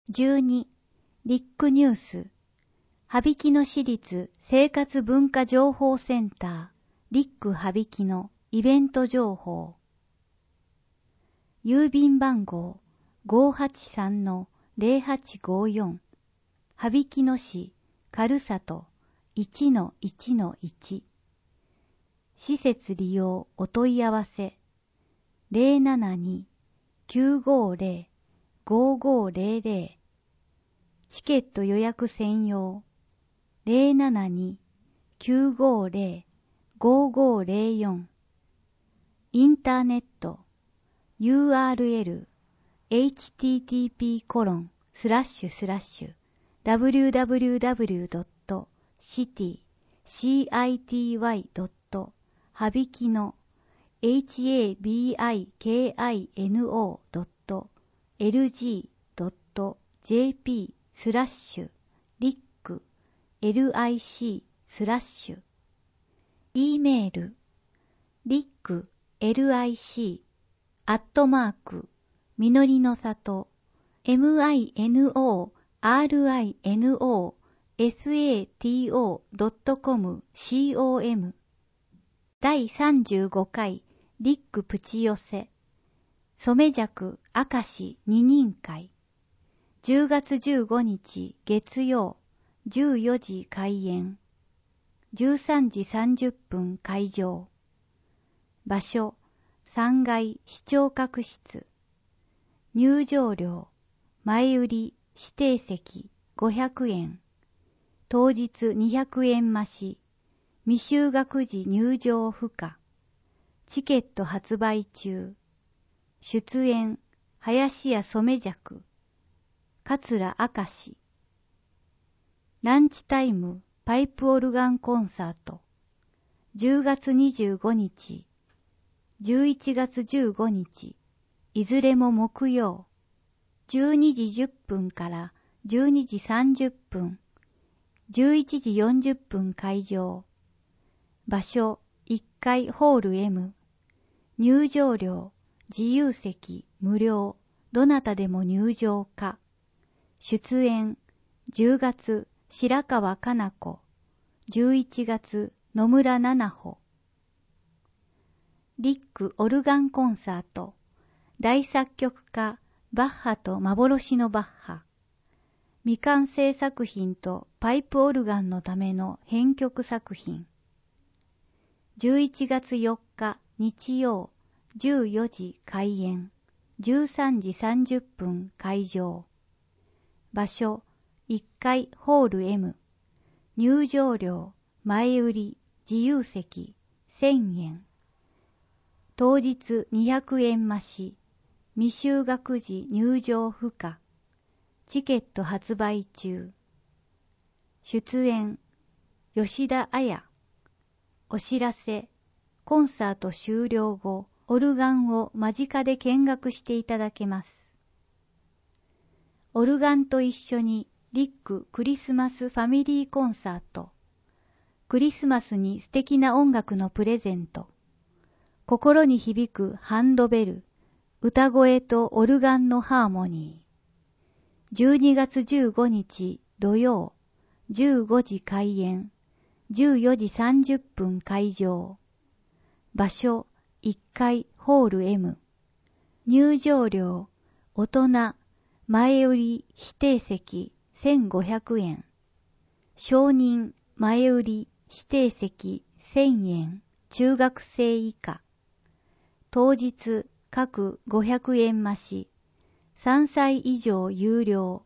12. リックニュース羽曳野市立生活文化情報センターリック羽曳野イベント情報郵便番号 583-0854 羽曳野市軽里 1-1-1 施設利用お問い合わせ 072-950-5500 チケット予約専用 072-950-5504 インターネット URL http://www.city-habikino.lg.jp/lic/e メール lic@みのりの里 minorinosato.com 第35回リックプチ寄せ染尺明石二人会10月15日月曜14時開演13時30分会場場所3階視聴覚室入場料前売り指定席500円当日200円増し未就学時入場不可チケット発売中出演林家染尺桂明石ランチタイムパイプオルガンコンサート10月25日11月15日いずれも木曜12時10分から12時30分11時40分会場場所1階ホール M 入場料自由席無料どなたでも入場可出演10月白川かな子11月野村七穂リックオルガンコンサート大作曲家バッハと幻のバッハ未完成作品とパイプオルガンのための編曲作品11月4日日曜14時開演13時30分会場場所1階ホール M 入場料前売り自由席1000円当日200円増し未就学時入場不可チケット発売中出演吉田彩お知らせコンサート終了後オルガンを間近で見学していただけますオルガンと一緒にリッククリスマスファミリーコンサートクリスマスに素敵な音楽のプレゼント心に響くハンドベル歌声とオルガンのハーモニー12月15日土曜15時開演14時30分会場場所1階ホール M 入場料大人前売り指定席1500円少人前売り指定席1000円中学生以下当日各500円増し3歳以上有料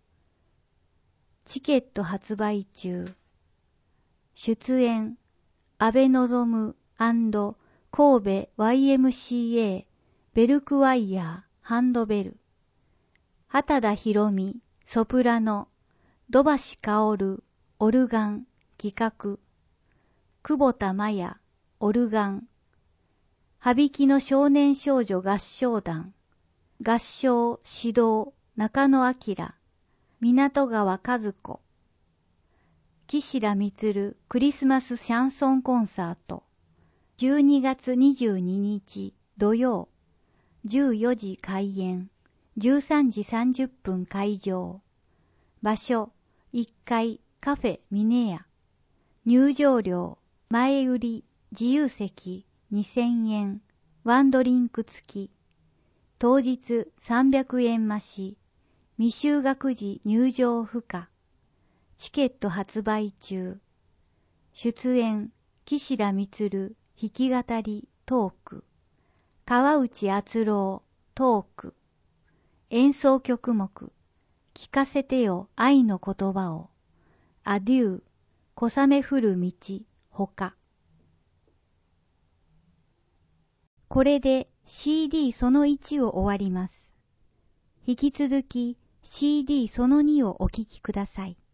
チケット発売中出演安倍望&神戸 YMCA ベルクワイヤーハンドベル畑田博美ソプラノ土橋薫オルガン企画久保田真也オルガン羽曳野少年少女合唱団合唱指導中野明港川和子岸良充クリスマスシャンソンコンサート12月22日土曜14時開演 13時30分開場。場所、1階カフェミネヤ。入場料、前売り、自由席2000円、ワンドリンク付き。当日300円増し、未就学時入場不可。チケット発売中。出演、岸田満、弾き語り、トーク。川内敦郎、トーク。演奏曲目、聞かせてよ愛の言葉を。アデュー、小雨降る道、ほか。これで CD その1を終わります。引き続き CD その2をお聴きください。